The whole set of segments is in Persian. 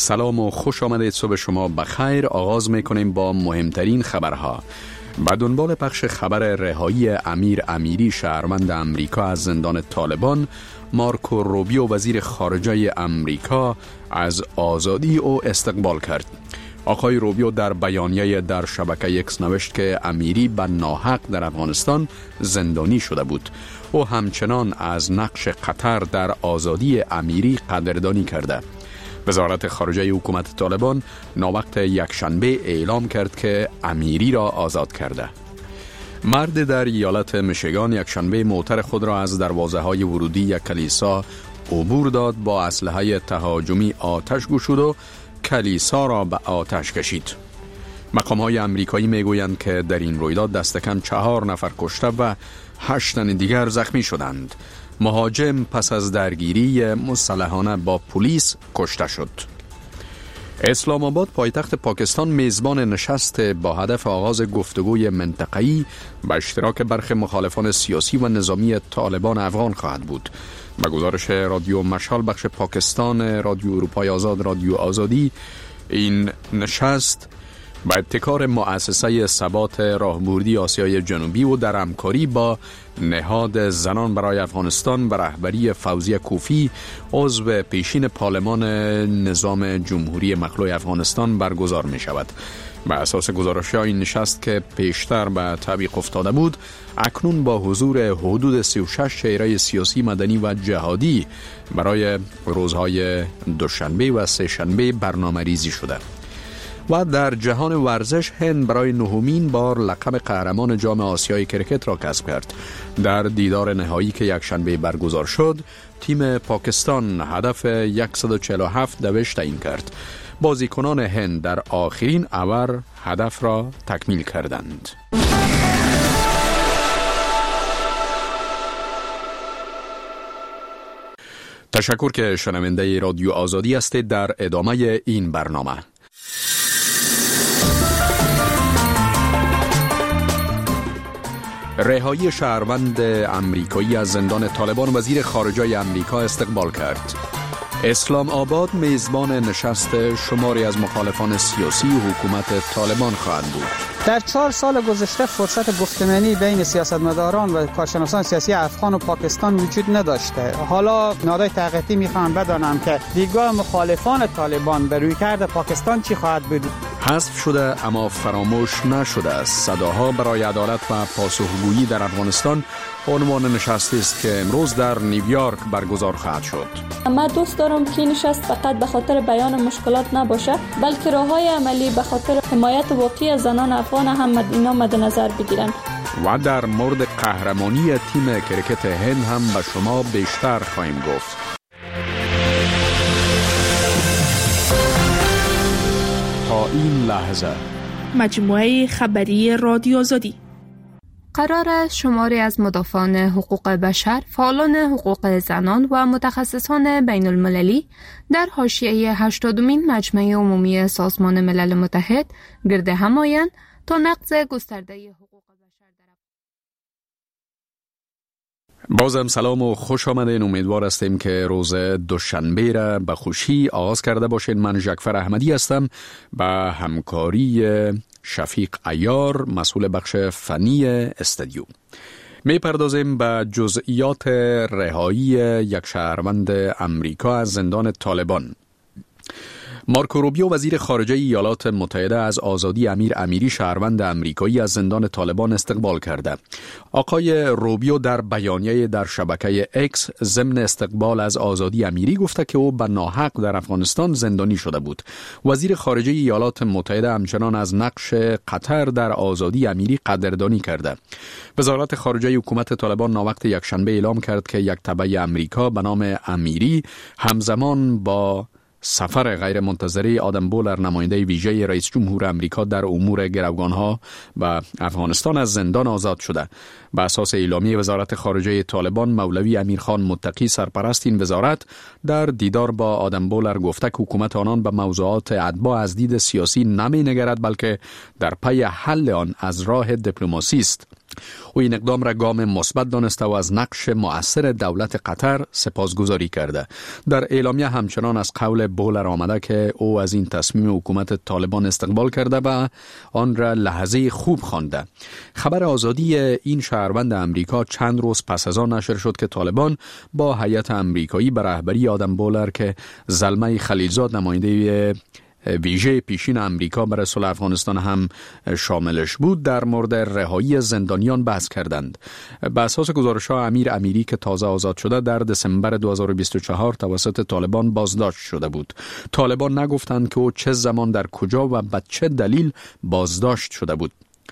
سلام و خوش آمدید. صبح شما بخیر. آغاز میکنیم با مهمترین خبرها. به دنبال پخش خبر رهایی امیر امیری شهروند امریکا از زندان طالبان، مارکو روبیو وزیر خارجه امریکا از آزادی او استقبال کرد. آقای روبیو در بیانیه در شبکه اکس نوشت که امیری به ناحق در افغانستان زندانی شده بود. او همچنان از نقش قطر در آزادی امیری قدردانی کرده. وزارت خارجه حکومت طالبان ناوقت یکشنبه اعلام کرد که امیری را آزاد کرده. مرد در ایالت میشیگان یکشنبه موتر خود را از دروازه‌های ورودی یک کلیسا عبور داد، با اسلحه تهاجمی آتش گشود و کلیسا را به آتش کشید. مقام‌های آمریکایی میگویند که در این رویداد دست کم 4 نفر کشته و 8 تن دیگر زخمی شدند. مهاجم پس از درگیری مسلحانه با پلیس کشته شد. اسلام آباد پایتخت پاکستان میزبان نشست با هدف آغاز گفتگوی منطقه‌ای به اشتراک برخی مخالفان سیاسی و نظامی طالبان افغان خواهد بود. به گزارش رادیو مشال بخش پاکستان رادیو اروپای آزاد رادیو آزادی، این نشست با ابتکار مؤسسه ثبات راهبردی آسیای جنوبی و در همکاری با نهاد زنان برای افغانستان و رهبری فوزیه کوفی عضو پیشین پارلمان نظام جمهوری مخلوع افغانستان برگزار می شود. به اساس گزارش‌ها این نشست که پیشتر به تعویق افتاده بود، اکنون با حضور حدود 36 چهره سیاسی، مدنی و جهادی برای روزهای دوشنبه و سه‌شنبه برنامه ریزی شده. و در جهان ورزش، هند برای 9مین بار لقب قهرمان جام آسیای کرکت را کسب کرد. در دیدار نهایی که یکشنبه برگزار شد، تیم پاکستان هدف 147 دوش تعیین کرد. بازیکنان هند در آخرین اوور هدف را تکمیل کردند. تشکر که شنونده رادیو آزادی هستید. در ادامه این برنامه رهایی شهروند امریکایی از زندان طالبان، وزیر خارجه امریکا استقبال کرد. اسلام آباد میزبان نشست شماری از مخالفان سیاسی حکومت طالبان خواهد بود. در 4 سال گذشته فرصت گفتمانی بین سیاستمداران و کارشناسان سیاسی افغان و پاکستان وجود نداشته. حالا نهادهای تحقیقی میخوان بدانم که دیدگاه مخالفان طالبان به رویکرد پاکستان چی خواهد بود. حذف شده اما فراموش نشده است. صداها برای عدالت و پاسخگویی در افغانستان عنوان نشستی است که امروز در نیویورک برگزار خواهد شد. من دوست دارم که این نشست فقط به خاطر بیان مشکلات نباشه، بلکه راه‌های عملی به خاطر حمایت واقعی زنان افغان هم اینا مد نظر بگیرن. و در مورد قهرمانی تیم کرکت هند هم به شما بیشتر خواهیم گفت. تا این لحظه مجموعه خبری رادیو آزادی. قرار است شماری از مدافعان حقوق بشر، فعالان حقوق زنان و متخصصان بین المللی در حاشیه 80مین مجمع عمومی سازمان ملل متحد گرد هم آیند تا نقض گسترده حقوق بشر در بازم سلام و خوش آمدین. امیدوار هستیم که روز دوشنبه را به خوشی آغاز کرده باشین. من جعفر احمدی هستم به همکاری شفیق عیار، مسئول بخش فنی استودیو. می پردازیم به جزئیات رهایی یک شهروند امریکا از زندان طالبان. مارکو روبیو وزیر خارجه ایالات متحده از آزادی امیر امیری شهروند امریکایی از زندان طالبان استقبال کرده. آقای روبیو در بیانیه در شبکه اکس ضمن استقبال از آزادی امیری گفته که او به ناحق در افغانستان زندانی شده بود. وزیر خارجه ایالات متحده همچنان از نقش قطر در آزادی امیری قدردانی کرده. وزارت خارجه حکومت طالبان ناوقت یکشنبه اعلام کرد که یک تبع امریکا به نام امیری همزمان با سفر غیر منتظره آدم بولر، نماینده ویژه رئیس جمهور امریکا در امور گروگانها و افغانستان، از زندان آزاد شده. به اساس اعلامیه وزارت خارجه طالبان، مولوی امیرخان متقی سرپرست این وزارت در دیدار با آدم بولر گفته که حکومت آنان به موضوعات اتباع از دید سیاسی نمی نگرد، بلکه در پی حل آن از راه دیپلماسی است. او این اقدام را گام مثبت دانسته و از نقش مؤثر دولت قطر سپاسگزاری کرده. در اعلامیه همچنان از قول بولر آمده که او از این تصمیم حکومت طالبان استقبال کرده و آن را لحظه خوب خوانده. خبر آزادی این شهروند امریکا چند روز پس از آن نشر شد که طالبان با هیئت امریکایی به رهبری آدم بولر که زلمه خلیلزاد نماینده ویژه پیشین امریکا برای صلح افغانستان هم شاملش بود در مورد رهایی زندانیان بحث کردند. به اساس گزارش‌ها امیر امیری که تازه آزاد شده در دسامبر 2024 توسط طالبان بازداشت شده بود. طالبان نگفتند که او چه زمان در کجا و به چه دلیل بازداشت شده بود.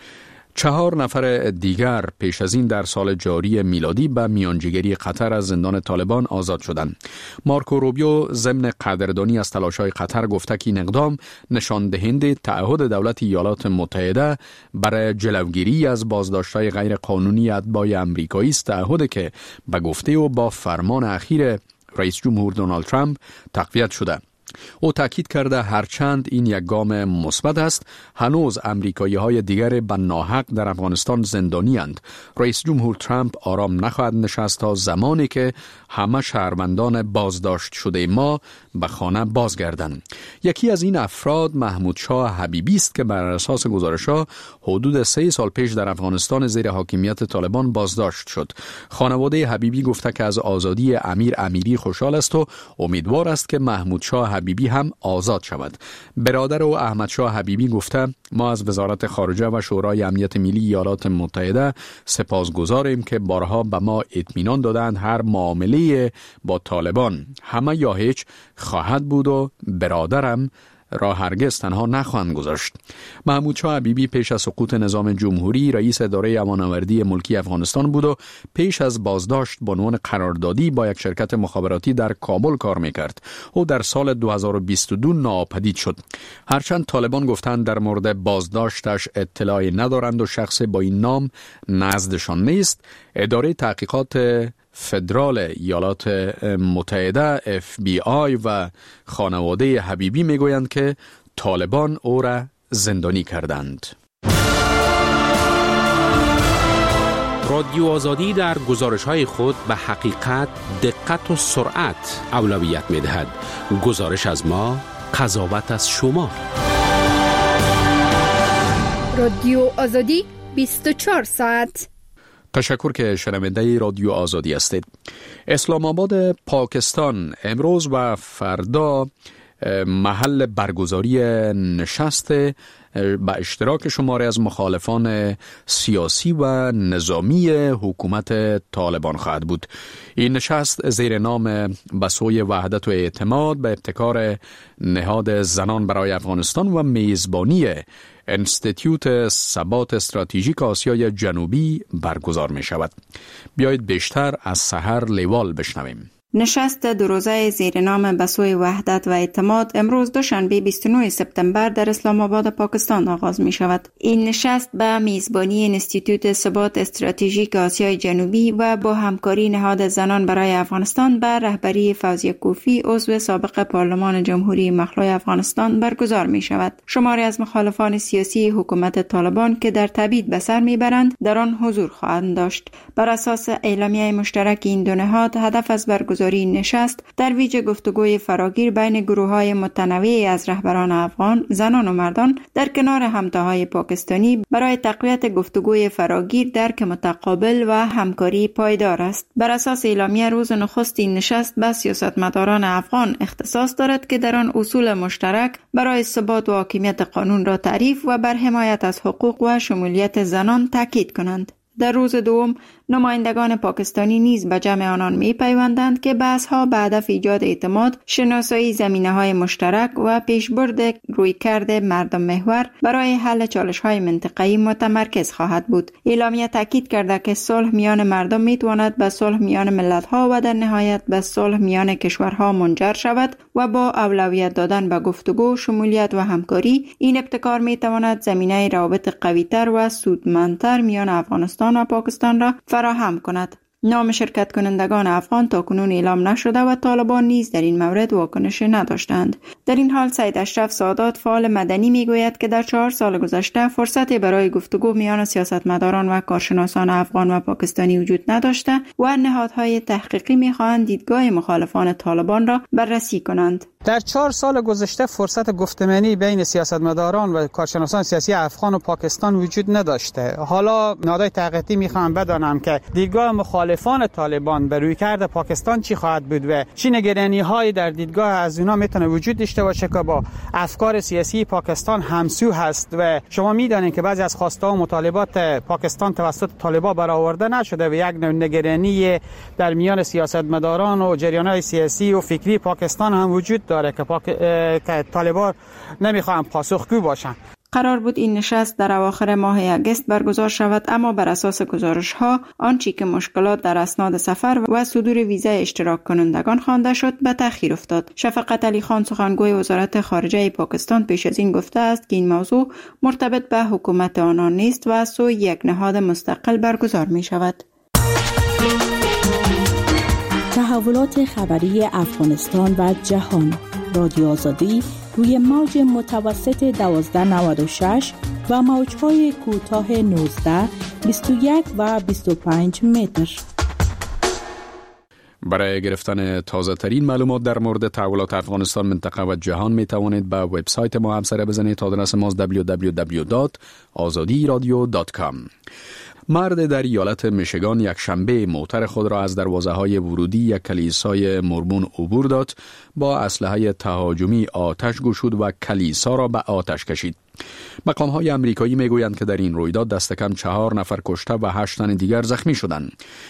4 نفر دیگر پیش از این در سال جاری میلادی به میانجیگری قطر از زندان طالبان آزاد شدند. مارکو روبیو ضمن قدردانی از تلاش‌های قطر گفته که این اقدام نشان دهنده تعهد دولت ایالات متحده برای جلوگیری از بازداشت‌های غیر قانونی اتباع آمریکایی است، تعهدی که به گفته او با فرمان اخیر رئیس جمهور دونالد ترامپ تقویت شده. او تاکید کرده هرچند این یک گام مثبت است، هنوز امریکایی‌های دیگر به ناحق در افغانستان زندانی اند. رئیس جمهور ترامپ آرام نخواهد نشست تا زمانی که همه شهروندان بازداشت شده ما به خانه بازگردند. یکی از این افراد محمود شاه حبیبی است که بر اساس گزارش‌ها حدود 3 سال پیش در افغانستان زیر حاکمیت طالبان بازداشت شد. خانواده حبیبی گفته که از آزادی امیر امیری خوشحال است و امیدوار است که محمود شاه حبیبی هم آزاد شود. برادر او احمد شاه حبیبی گفته ما از وزارت خارجه و شورای امنیت ملی ایالات متحده سپاسگزاریم که بارها به ما اطمینان دادند هر معامله با طالبان همه یا هیچ خواهد بود و برادرم را هرگز تنها نخواهند گذاشت. محمود شاه حبیبی پیش از سقوط نظام جمهوری رئیس اداره امان‌آوردی ملکی افغانستان بود و پیش از بازداشت به عنوان قراردادی با یک شرکت مخابراتی در کابل کار میکرد. او در سال 2022 ناپدید شد. هرچند طالبان گفتند در مورد بازداشتش اطلاعی ندارند و شخص با این نام نزدشان نیست، اداره تحقیقات فدرال ایالات متحده FBI و خانواده حبیبی میگویند که طالبان او را زندانی کردند. رادیو آزادی در گزارش‌های خود به حقیقت، دقت و سرعت اولویت می‌دهد. گزارش از ما، قضاوت از شما. رادیو آزادی 24 ساعت. تشکر که شنونده رادیو آزادی هستید. اسلام آباد پاکستان امروز و فردا محل برگزاری نشست با اشتراک شماری از مخالفان سیاسی و نظامی حکومت طالبان خواهد بود. این نشست زیر نام بسوی وحدت و اعتماد به ابتکار نهاد زنان برای افغانستان و میزبانی انستیتیوت ثبات استراتژیک آسیای جنوبی برگزار می شود. بیایید بیشتر از سحر لیوال بشنویم. نشست 2 روزه زیر نام بسوی وحدت و اعتماد امروز دوشنبه 29 سپتامبر در اسلام آباد پاکستان آغاز می شود. این نشست به میزبانی انستیتوت ثبات استراتژیک آسیای جنوبی و با همکاری نهاد زنان برای افغانستان به رهبری فوزیه کوفی عضو سابق پارلمان جمهوری مخلوع افغانستان برگزار می شود. شماری از مخالفان سیاسی حکومت طالبان که در تبعید به سر می برند در آن حضور خواهند داشت. بر اساس اعلامیه مشترک این دو نهاد هدف از برگزاری نشست در ویژه گفتگوی فراگیر بین گروه‌های متنوعی از رهبران افغان، زنان و مردان در کنار همتاهای پاکستانی برای تقویت گفتگوی فراگیر درک متقابل و همکاری پایدار است. بر اساس اعلامیه روز نخست این نشست به سیاستمداران افغان اختصاص دارد که در آن اصول مشترک برای ثبات و حاکمیت قانون را تعریف و بر حمایت از حقوق و شمولیت زنان تاکید کنند. در روز دوم نمایندگان پاکستانی نیز به جمع آنان می پیوندند که بحث‌ها به هدف ایجاد اعتماد، شناسایی زمینه‌های مشترک و پیشبرد رویکرد مردم محور برای حل چالش‌های منطقه‌ای متمرکز خواهد بود. اعلامیه تاکید کرده که صلح میان مردم می‌تواند به صلح میان ملت‌ها و در نهایت به صلح میان کشورها منجر شود و با اولویت دادن به گفتگو، شمولیت و همکاری این ابتکار می‌تواند زمینه روابط قوی‌تر و سودمندتر میان افغانستان و پاکستان را فراهم کند. نام شرکت کنندگان افغان تا کنون اعلام نشده و طالبان نیز در این مورد واکنش نداشتند. در این حال سید اشرف سادات فعال مدنی میگوید که در 4 سال گذشته فرصت برای گفتگو میان سیاستمداران و کارشناسان افغان و پاکستانی وجود نداشته و نهادهای تحقیقی میخواهند دیدگاه مخالفان طالبان را بررسی کنند. در 4 سال گذشته فرصت گفتمانی بین سیاستمداران و کارشناسان سیاسی افغان و پاکستان وجود نداشته. حالا نهادهای تحقیقی میخوام بدانم که دیدگاه مخالفان طالبان بر رویکرد پاکستان چی خواهد بود و چه نگرانی‌هایی در دیدگاه از اونا میتونه وجود داشته باشه که با افکار سیاسی پاکستان همسو هست و شما میدانید که بعضی از خواسته و مطالبات پاکستان توسط طالبان برآورده نشده و یک نگرانی در میان سیاستمداران و جریان‌های سیاسی و فکری پاکستان هم وجود داره که طالبان نمیخوان پاسخگو باشن. قرار بود این نشست در اواخر ماه اگست برگزار شود، اما بر اساس گزارش‌ها آنچه که مشکلات در اسناد سفر و صدور ویزای اشتراک کنندگان خوانده شد به تأخیر افتاد. شفقت علی خان سخنگوی وزارت خارجه پاکستان پیش از این گفته است که این موضوع مرتبط به حکومت آنان نیست و از سوی یک نهاد مستقل برگزار می شود. تحولات خبری افغانستان و جهان. رادیو آزادی روی موج متوسط 1296 و موج‌های کوتاه 19، 21 و 25 متر. برای گرفتن تازه ترین معلومات در مورد تحولات افغانستان، منطقه و جهان می توانید به وبسایت ما هم سر بزنید. آدرس ما www.azadiradio.com. مرد در ایالت میشیگان یک شنبه موتر خود را از دروازه‌های ورودی یک کلیسای مرمون عبور داد، با اسلحه تهاجمی آتش گشود و کلیسا را به آتش کشید. مقام‌های امریکایی میگویند که در این رویداد دست کم 4 نفر کشته و 8 تن دیگر زخمی شدند.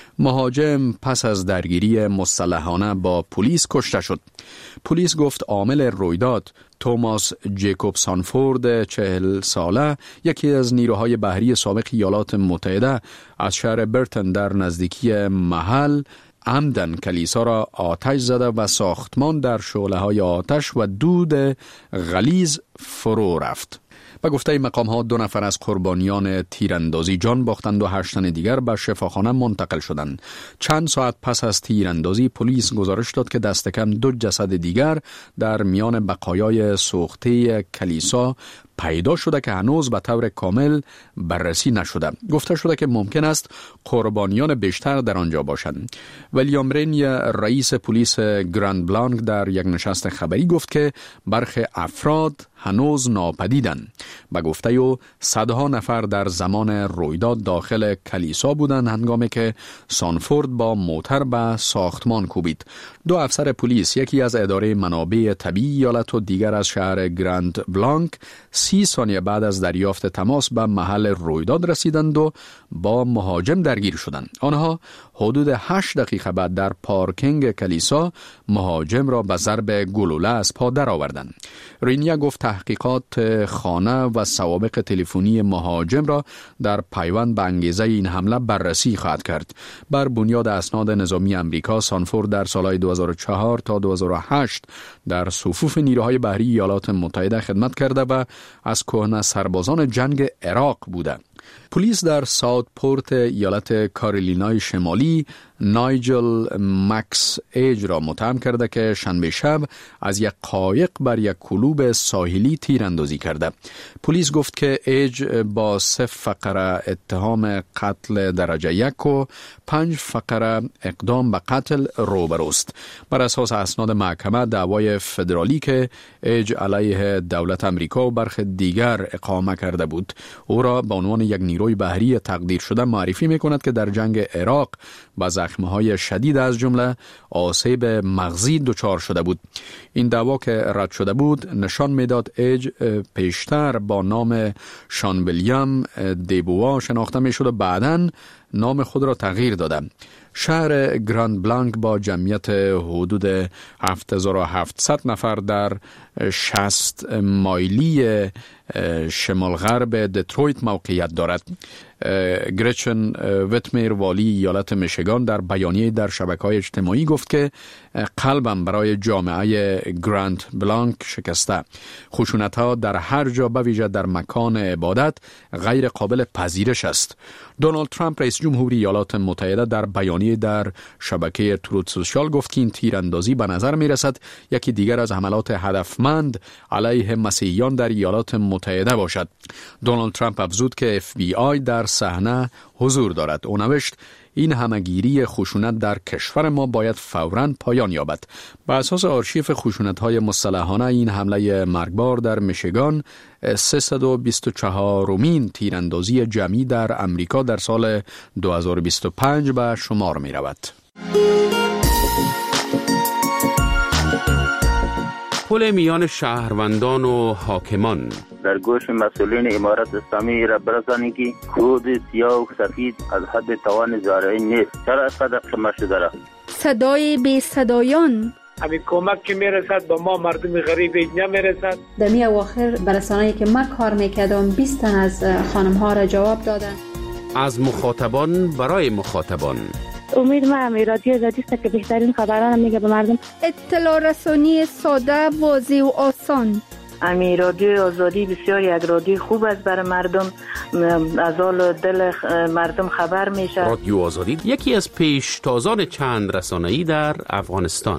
مهاجم پس از درگیری مسلحانه با پلیس کشته شد. پلیس گفت عامل رویداد توماس جیکوب سانفورد 40 ساله، یکی از نیروهای بحری سابق ایالات متحده، از شهر برتن در نزدیکی محل عمدن کلیسا را آتش زده و ساختمان در شعله‌های آتش و دود غلیظ فرو رفت. به گفته مقام‌ها 2 نفر از قربانیان تیراندازی جان باختند و 8 تن دیگر به شفاخانه منتقل شدند. چند ساعت پس از تیراندازی پلیس گزارش داد که دست کم 2 جسد دیگر در میان بقایای سوخته کلیسا پیدا شده که هنوز به طور کامل بررسی نشده. گفته شده که ممکن است قربانیان بیشتر در آنجا باشند. ویلیام رین، رئیس پلیس گراند بلانک، در یک نشست خبری گفت که برخی افراد هنوز ناپدیدند. به گفته او صدها نفر در زمان رویداد داخل کلیسا بودند هنگامی که سانفورد با موتر به ساختمان کوبید. 2 افسر پلیس، یکی از اداره منابع طبیعی ایالت و دیگر از شهر گراند بلانک، 30 ثانیه بعد از دریافت تماس به محل رویداد رسیدند و با مهاجم درگیر شدند. آنها حدود 8 دقیقه بعد در پارکینگ کلیسا مهاجم را به ضرب گلوله از پا درآوردند. رینیا گفت تحقیقات خانه و سوابق تلفنی مهاجم را در پیوند به انگیزه این حمله بررسی خواهد کرد. بر بنیاد اسناد نظامی امریکا، سانفورد در سالهای 2004 تا 2008 در صفوف نیروهای بحری ایالات متحده خدمت کرده و از کهنه سربازان جنگ عراق بوده. پلیس در ساوتپورت ایالت کارولینای شمالی نایجل مکس ایج را متهم کرده که شنبه شب از یک قایق بر یک کلوب ساحلی تیراندازی کرده. پلیس گفت که ایج با 3 فقره اتهام قتل درجه 1 و 5 فقره اقدام به قتل روبروست. بر اساس اسناد محکمه، دعوای فدرالی که ایج علیه دولت امریکا و برخی دیگر اقامه کرده بود، او را به عنوان یک نیروی بحری تقدیر شده معرفی می‌کند که در جنگ عراق با زخم‌های شدید از جمله آسیب مغزی دچار شده بود. این دعوا که رد شده بود نشان می‌داد ایج پیشتر با نام شان ویلیام دیبوا شناخته می‌شد و بعداً نام خود را تغییر داده. شهر گراند بلانک با جمعیت حدود 7700 نفر در 60 مایلی شمال غرب دترویت موقعیت دارد. گریچن ویتمیر، والی ایالت میشیگان، در بیانیه در شبکه‌های اجتماعی گفت که قلبم برای جامعه گراند بلانک شکسته. خشونت‌ها در هر جا، به ویژه در مکان عبادت، غیر قابل پذیرش است. دونالد ترامپ، رئیس رئیس جمهوری ایالات متحده در بیانیه در شبکه تروت سوشال گفت که این تیراندازی به نظر می رسد یکی دیگر از حملات هدفمند علیه مسیحیان در ایالات متحده باشد. دونالد ترامپ افزود که FBI در صحنه حضور دارد. او نوشت این همگیری خشونت در کشور ما باید فوراً پایان یابد. بر اساس آرشیف خشونت‌های مسلحانه این حمله مرگبار در میشیگان 324مین تیراندازی جمعی در امریکا در سال 2025 به شمار می رود. پل میان شهروندان و حاکمان در گوش مسئولین امارت اسلامی را برسانید که کود سیاه و سفید از حد توان زارعین نیست. چرا اینقدر خمه شده را؟ صدای بی صدایان همین کمک که میرسد به ما مردم غریب نمیرسد. دمی اواخر برسانه‌ای که من کار میکردم 20 تن از خانم ها را جواب دادن. از مخاطبان برای مخاطبان. امید ما رادیو آزادی است که بهترین خبران میگه به مردم. اطلاع رسانی ساده، واضح و آسان. رادیو آزادی بسیار یک رادیو خوب است برای مردم، از حال دل مردم خبر میشه. رادیو آزادی یکی از پیشتازان چند رسانه‌ای در افغانستان.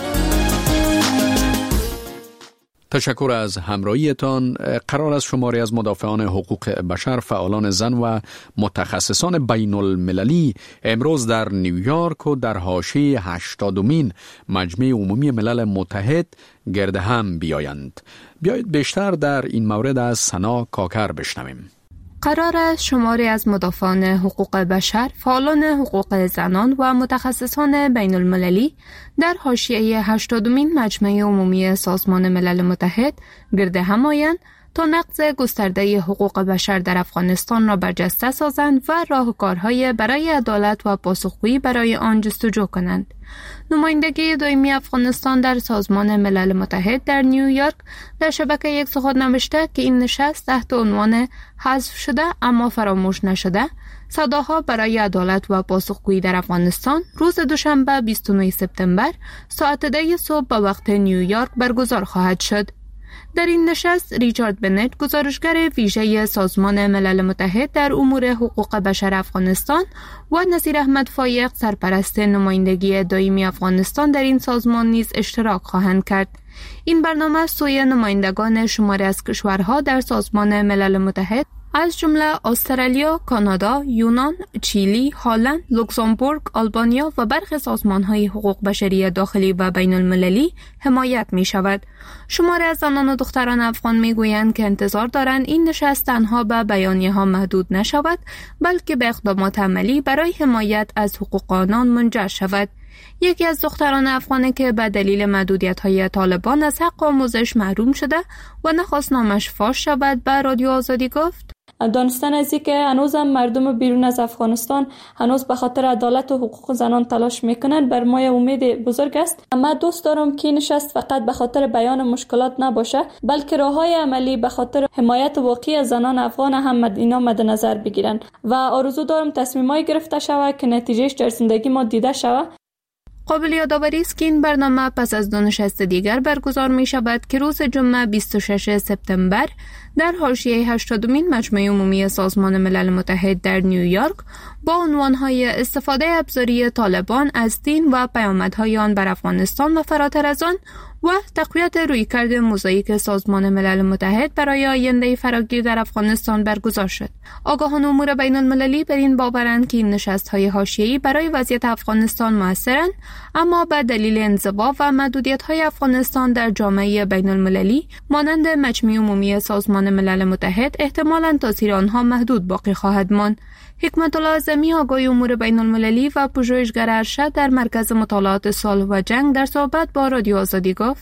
تشکر از همراهیتان. قرار است شماری از مدافعان حقوق بشر، فعالان زن و متخصصان بین المللی امروز در نیویورک و در حاشیه 80مین مجمع عمومی ملل متحد گرد هم بیایند. بیایید بیشتر در این مورد از سنا کاکر بشنویم. قرار است شماری از مدافعان حقوق بشر، فعالان حقوق زنان و متخصصان بین المللی در حاشیه 80مین مجمع عمومی سازمان ملل متحد گرد هم آیند تا نقض گسترده حقوق بشر در افغانستان را برجسته سازند و راهکارهای برای عدالت و پاسخگویی برای آن جستجو کنند. نمایندگی دائمی افغانستان در سازمان ملل متحد در نیویورک در شبکه یک سخن نوشته که این نشست تحت عنوان حذف شده اما فراموش نشده صداها برای عدالت و پاسخگویی در افغانستان روز دوشنبه 29 سپتامبر ساعت 10 صبح به وقت نیویورک برگزار خواهد شد. در این نشست ریچارد بنت، گزارشگر ویژه سازمان ملل متحد در امور حقوق بشر افغانستان و نصیر احمد فایق، سرپرست نمایندگی دائمی افغانستان در این سازمان نیز اشتراک خواهند کرد. این برنامه سوی نمایندگان شماری از کشورها در سازمان ملل متحد از جمله استرالیا، کانادا، یونان، چیلی، هلند، لوکزامبورگ، آلبانیا و برخی سازمان‌های حقوق بشری داخلی و بین المللی حمایت می شود. شماری از زنان و دختران افغان می گویند که انتظار دارند این نشست تنها به بیانیه ها محدود نشود، بلکه به اقدامات عملی برای حمایت از حقوق آنان منجر شود. یکی از دختران افغانی که به دلیل محدودیت‌های طالبان از حق آموزش محروم شده و نخواست نامش فاش شود به رادیو آزادی گفت: دانستن از این که هنوز هم مردم بیرون از افغانستان هنوز به خاطر عدالت و حقوق زنان تلاش میکنند بر ما امید بزرگ است. اما دوست دارم که این نشست فقط به خاطر بیان مشکلات نباشه، بلکه راههای عملی به خاطر حمایت واقعی از زنان افغان هم اینا مد نظر بگیرن و آرزو دارم تصمیمای گرفته شود که نتیجهش در زندگی ما دیده شود. قابل یادآوری است که این برنامه پس از دو نشست دیگر برگزار می شود که روز جمعه 26 سپتامبر در حاشیه 80مین مجمع عمومی سازمان ملل متحد در نیویورک با عنوانهای استفاده ابزاری طالبان از دین و پیامدهای آن بر افغانستان و فراتر از آن و تقویت رویکرد موزاییک سازمان ملل متحد برای آینده فراگیر در افغانستان برگزار شد. آگاهان امور بین المللی بر این باورند که این نشست‌های حاشیه‌ای برای وضعیت افغانستان موثرند، اما به دلیل انزوا و محدودیت‌های افغانستان در جامعه بین المللی مانند مجمع عمومی سازمان ملل متحد احتمالاً تاثیر آنها محدود باقی خواهد ماند. حکمت الله اعظمی، آگاه امور بین المللی و پژوهشگر ارشد در مرکز مطالعات صلح و جنگ، در صحبت با رادیو آزادی گفت: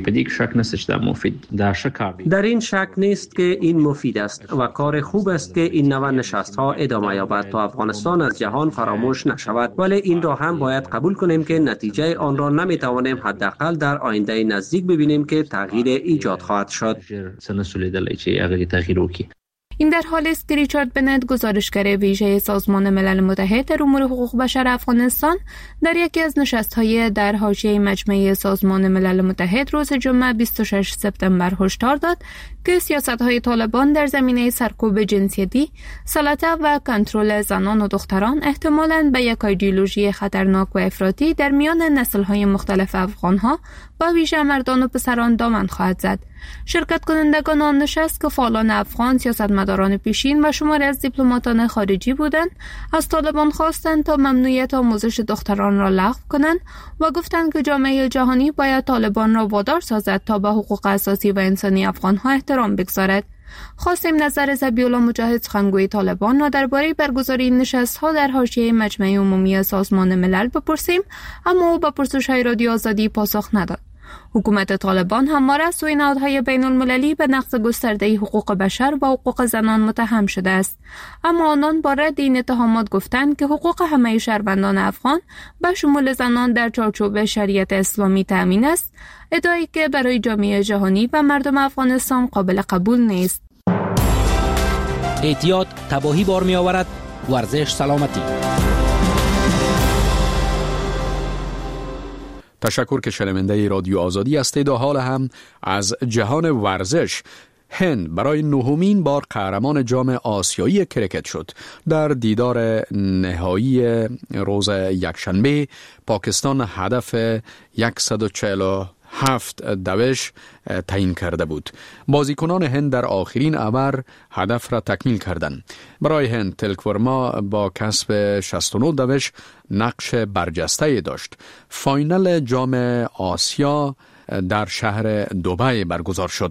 در این شک نیست که این مفید است و کار خوب است که این نوع نشست‌ها ادامه یابد تا افغانستان از جهان فراموش نشود، ولی این را هم باید قبول کنیم که نتیجه آن را نمیتوانیم حداقل در آینده نزدیک ببینیم که تغییر ایجاد خواهد شد. این در حالی است که ریچارد بنت، گزارشگر ویژه سازمان ملل متحد در امور حقوق بشر افغانستان، در یکی از نشست‌های در حاشیه مجمع سازمان ملل متحد روز جمعه 26 سپتامبر هشدار داد که سیاست‌های طالبان در زمینه سرکوب جنسیتی، سلطه و کنترل زنان و دختران احتمالاً به یک ایدئولوژی خطرناک و افراطی در میان نسل‌های مختلف افغان‌ها با ویژه مردان و پسران دامن خواهد زد. شرکت کنندگان آن نشست که فعالان افغان، سیاستمداران پیشین و شماری از دیپلماتان خارجی بودند، از طالبان خواستند تا ممنوعیت آموزش دختران را لغو کنند و گفتند که جامعه جهانی باید طالبان را وادار سازد تا به حقوق اساسی و انسانی افغان‌ها احترام بگذارد. خواستیم نظر ذبیح‌الله مجاهد، سخنگوی طالبان، را درباره برگزاری این نشست‌ها در حاشیه مجمع عمومی سازمان ملل بپرسیم، اما او به پرسش‌های رادیو آزادی پاسخ نداد. حکومت طالبان همواره از سوی نهادهای بین المللی به نقض گسترده حقوق بشر و حقوق زنان متهم شده است، اما آنان با رد این اتهامات گفتند که حقوق همه شهروندان افغان به شمول زنان در چارچوب شریعت اسلامی تأمین است، ادعایی که برای جامعه جهانی و مردم افغانستان قابل قبول نیست. احتیاط تباهی بار می آورد، ورزش سلامتی. تشکر که شنونده رادیو آزادی هستید و حال هم از جهان ورزش. هند برای 9مین بار قهرمان جام آسیایی کرکت شد. در دیدار نهایی روز یکشنبه پاکستان هدف 147 دوش تعیین کرده بود. بازیکنان هند در آخرین اوور هدف را تکمیل کردند. برای هند تلک ورما با کسب 69 دوش نقش برجسته داشت. فاینال جام آسیا در شهر دبی برگزار شد.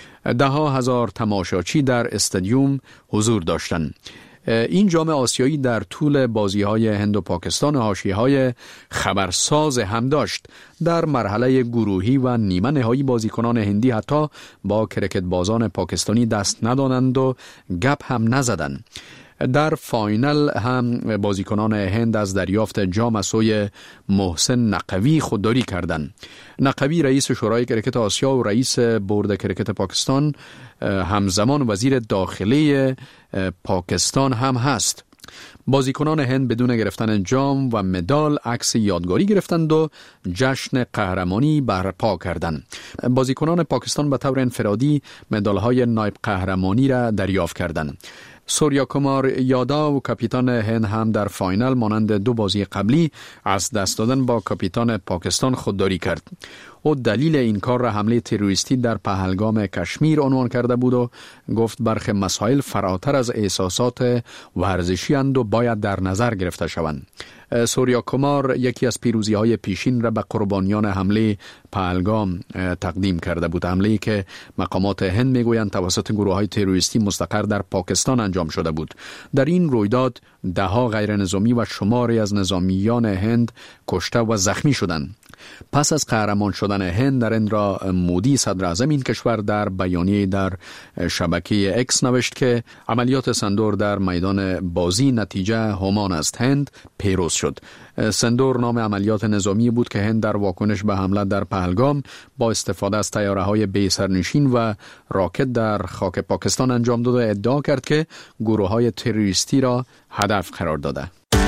10,000 تماشاچی در استادیوم حضور داشتند. این جام آسیایی در طول بازی‌های هند و پاکستان حاشیه‌های خبرساز هم داشت. در مرحله گروهی و نیمه نهایی بازیکنان هندی حتی با کرکت بازان پاکستانی دست ندادند و گپ هم نزدند. در فاینال هم بازیکنان هند از دریافت جام از سوی محسن نقوی خودداری کردند. نقوی رئیس شورای کرکت آسیا و رئیس بورد کرکت پاکستان همزمان وزیر داخلی پاکستان هم هست. بازیکنان هند بدون گرفتن جام و مدال عکس یادگاری گرفتند و جشن قهرمانی برپا کردند. بازیکنان پاکستان به طور انفرادی مدال‌های نایب قهرمانی را دریافت کردند. سوریا کمار یاداو کاپیتان هند هم در فاینال مانند دو بازی قبلی از دست دادن با کاپیتان پاکستان خودداری کرد. او دلیل این کار را حمله تروریستی در پهلگام کشمیر عنوان کرده بود و گفت برخی مسائل فراتر از احساسات ورزشی اند و باید در نظر گرفته شوند. سوریا کمار یکی از پیروزی‌های پیشین را به قربانیان حمله پهلگام تقدیم کرده بود. حمله‌ای که مقامات هند میگویند توسط گروه‌های تروریستی مستقر در پاکستان انجام شده بود. در این رویداد ده‌ها غیر نظامی و شماری از نظامیان هند کشته و زخمی شدند. پس از قهرمان شدن هند، نریندرا مودی صدر اعظم این کشور در بیانیه در شبکه اکس نوشت که عملیات سندور در میدان بازی نتیجه همان است. هند پیروز شد. سندور نام عملیات نظامی بود که هند در واکنش به حمله در پهلگام با استفاده از طیاره‌های بی سرنشین و راکت در خاک پاکستان انجام داد و ادعا کرد که گروه‌های تروریستی را هدف قرار داده.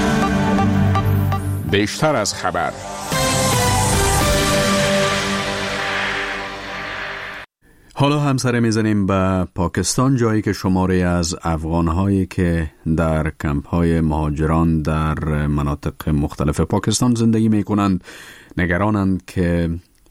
بیشتر از خبر. حالا هم سر میزنیم به پاکستان، جایی که شماری از افغان‌هایی که در کمپ‌های مهاجران در مناطق مختلف پاکستان زندگی می‌کنند نگرانند که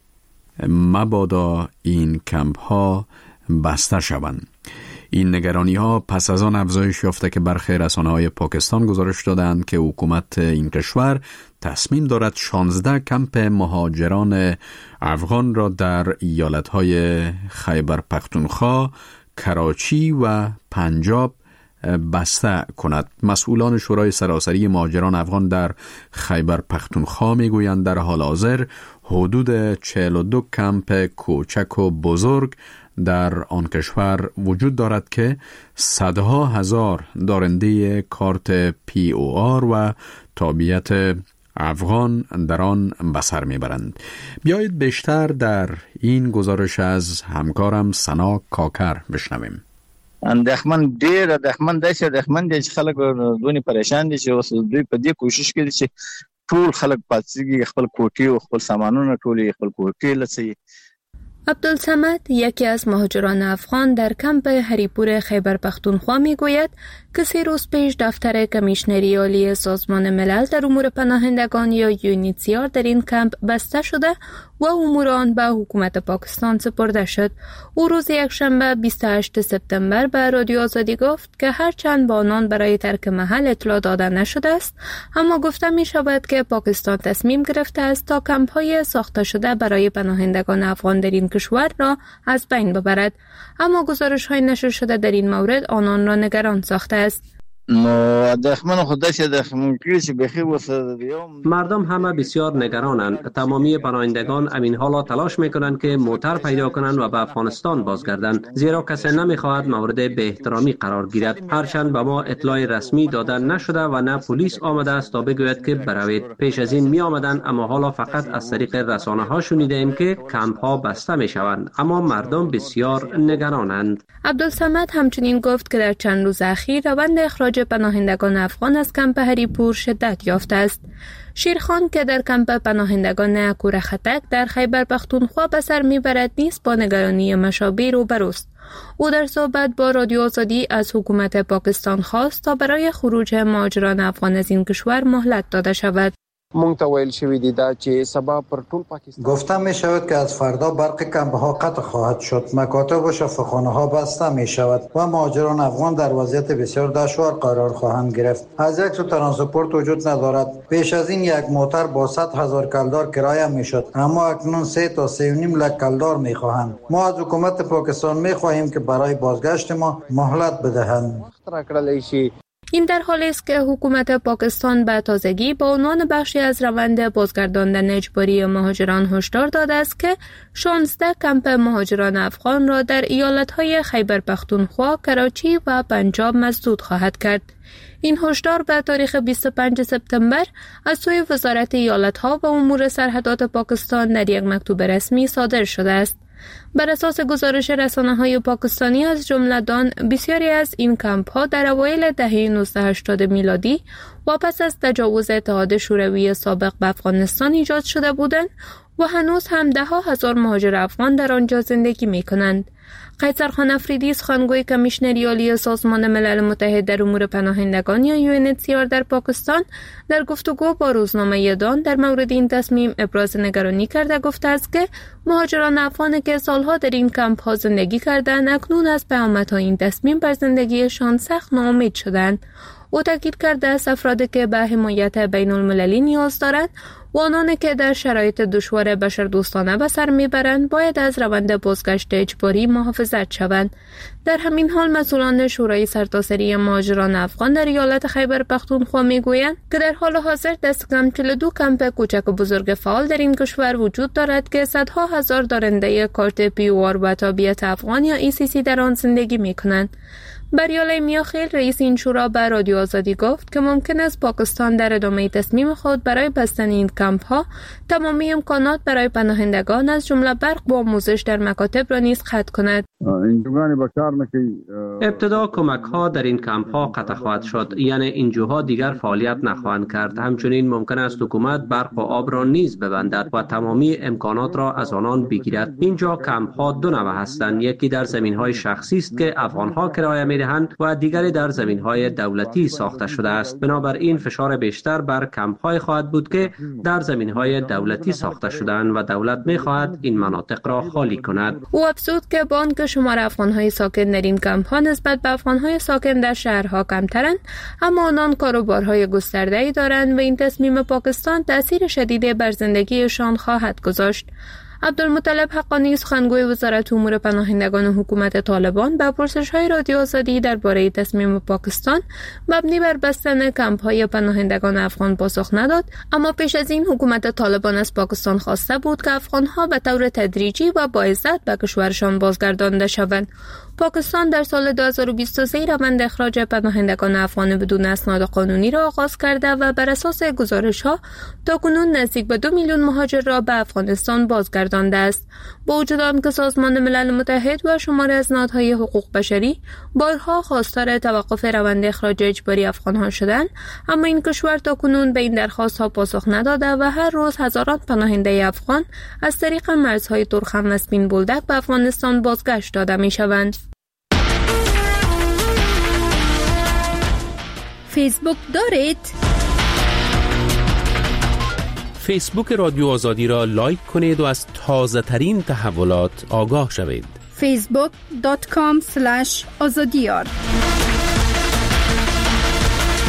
مبادا این کمپ‌ها بسته شوند. این نگرانی‌ها پس از آن افزایش یافته که برخی رسانه‌های پاکستان گزارش دادند که حکومت این کشور تصمیم دارد 16 کمپ مهاجران افغان را در ایالت‌های خیبر پختونخوا، کراچی و پنجاب بسته کند. مسئولان شورای سراسری مهاجران افغان در خیبر پختونخوا میگویند در حال حاضر حدود 42 کمپ کوچک و بزرگ در آن کشور وجود دارد که صدها هزار دارنده کارت POR و تابعیت افغان در آن به سر میبرند. بیایید بیشتر در این گزارش از همکارم سنا کاکر بشنویم. اندېښمن ډېر اندېښمن دي چې خلک دونی پریشان دي چې اوس دوی په دې کوشش کوي چې ټول خلک پاتېږي خپل کوټې او خپل سامانونه ټول خپل کوټې لڅي. عبدالصمد یکی از مهاجران افغان در کمپ هریپور خیبر پختونخوا میگوید که 3 روز پیش دفتر کمیشنری عالی سازمان ملل در امور پناهندگان یا یونیتسیار در این کمپ بسته شده و امور آن به حکومت پاکستان سپرده شد. او روز یکشنبه 28 سپتامبر به رادیو آزادی گفت که هرچند با آنان برای ترک محل اطلاع داده نشده است، اما گفته می شود که پاکستان تصمیم گرفته است تا کمپ های ساخته شده برای پناهندگان افغان در این کشور را از بین ببرد، اما گزارش های نشر شده در این مورد آنان را نگران ساخته است. مردم همه بسیار نگرانند. تمامی پناهندگان همین حالا تلاش میکنند که موتر پیدا کنند و به افغانستان بازگردند، زیرا کسی نمیخواهد مورد به احترامی قرار گیرد. هرچند به ما اطلاع رسمی داده نشده و نه پلیس آمده است تا بگوید که بروید. پیش از این می آمدند، اما حالا فقط از طریق رسانه ها شنیده ایم که کمپ ها بسته می شوند، اما مردم بسیار نگرانند. عبدالصمد همچنین گفت که در چند روز اخیر روند اخراج پناهندگان افغان از کمپ هریپور شدت یافته است. شیرخان که در کمپ پناهندگان کورخطک در خیبر پختونخوا به سر میبرد نیز با نگرانی مشابه روبروست. او در صحبت با رادیو آزادی از حکومت پاکستان خواست تا برای خروج مهاجران افغان از این کشور مهلت داده شود. گفته می شود که از فردا برق کمپ ها قطع خواهد شد، مکاتب و شفاخانه ها بسته می شود و مهاجران افغان در وضعیت بسیار دشوار قرار خواهند گرفت. از یک سو ترانسپورت وجود ندارد. پیش از این یک موتر با 100,000 کلدار کرایه می شد، اما اکنون 3 تا 3.5 لک کلدار می خواهند. ما از حکومت پاکستان می خواهیم که برای بازگشت ما مهلت بدهند. این در حالی است که حکومت پاکستان به تازگی با عنوان بخشی از روند بازگرداندن اجباری مهاجران هشدار داده است که 16 کمپ مهاجران افغان را در ایالت‌های خیبر پختونخوا، کراچی و پنجاب مسدود خواهد کرد. این هشدار به تاریخ 25 سپتامبر از سوی وزارت ایالت‌ها و امور سرحدات پاکستان در یک مکتوب رسمی صادر شده است. بر اساس گزارش رسانه‌های پاکستانی از جمله دان، بسیاری از این کمپ‌ها در اوایل دهه 1980 میلادی و پس از تجاوز اتحاد شوروی سابق به افغانستان ایجاد شده بودند و هنوز هم 10,000 مهاجر افغان در آنجا زندگی می‌کنند. قیصرخان افریدی، سخنگوی کمیشنری عالی سازمان ملل متحد در امور پناهندگان یا یونیتسیار در پاکستان، در گفتگو با روزنامه دان در مورد این تصمیم ابراز نگرانی کرده گفته است که مهاجران افغان که سالها در این کمپ ها زندگی کردند اکنون از پیامدهای این تصمیم بر زندگیشان سخت ناامید شدند. او تاکید کرده است افرادی که به حمایت بین المللی نیاز دارند و آنانی که در شرایط دشوار بشردوستانه به سر میبرند باید از روند بازگشت اجباری محافظت شوند. در همین حال مسئولان شورای سرتاسری مهاجران افغان در ایالت خیبر پختونخوا میگویند که در حال حاضر دست کم 42 کمپ کوچک و بزرگ فعال در این کشور وجود دارد که صدها هزار دارنده کارت پیوار و تابعیت افغان یا ECC در آن زندگی میکنند. بریال میاخیل، رئیس این شورا، به رادیو آزادی گفت که ممکن است پاکستان در ادامه تصمیم خود برای بستن این کمپ ها تمامی امکانات برای پناهندگان از جمله برق و آموزش در مکاتب را نیز قطع کند. ابتدا کمک ها در این کمپ ها قطع خواهد شد، یعنی اینجاها دیگر فعالیت نخواهند کرد. همچنین ممکن است حکومت برق و آب را نیز ببندد و تمامی امکانات را از آنان بگیرد. اینجا کمپ ها دو نوع هستند، یکی در زمین های شخصی است که افغان ها کرایه می‌دهند و دیگری در زمین های دولتی ساخته شده است. بنابراین فشار بیشتر بر کمپ های خواهد بود که در زمین های دولتی ساخته شده‌اند و دولت می‌خواهد این مناطق را خالی کند. او افزود که با آنکه شمار افغان‌های ساکن در این کمپ‌ها نسبت به افغان‌های ساکن در شهرها کمترند، اما آنان کاروبارهای گسترده‌ای دارند و این تصمیم پاکستان تأثیر شدیدی بر زندگیشان خواهد گذاشت. عبدالمطلب حقانی، سخنگوی وزارت امور پناهندگان و حکومت طالبان، به پرسش‌های رادیو آزادی درباره تصمیم پاکستان مبنی بر بستن کمپ‌های پناهندگان افغان پاسخ نداد، اما پیش از این حکومت طالبان از پاکستان خواسته بود که افغان‌ها به طور تدریجی و با عزت به کشورشان بازگردانده شوند. پاکستان در سال 2023 روند اخراج پناهندگان افغان بدون اسناد قانونی را آغاز کرده و بر اساس گزارش‌ها تاکنون نزدیک به 2 میلیون مهاجر را به افغانستان بازگردانده است. با وجود آنکه سازمان ملل متحد و شماری از نهادهای حقوق بشری بارها خواستار توقف روند اخراج اجباری افغان‌ها شدند، اما این کشور تاکنون به این درخواست‌ها پاسخ نداده و هر روز هزاران پناهنده افغان از طریق مرزهای ترخم و سپین بولدک به افغانستان بازگشت داده می‌شوند. فیسبوک دارید؟ فیسبوک رادیو آزادی را لایک کنید و از تازه ترین تحولات آگاه شوید. facebook.com/azadiyar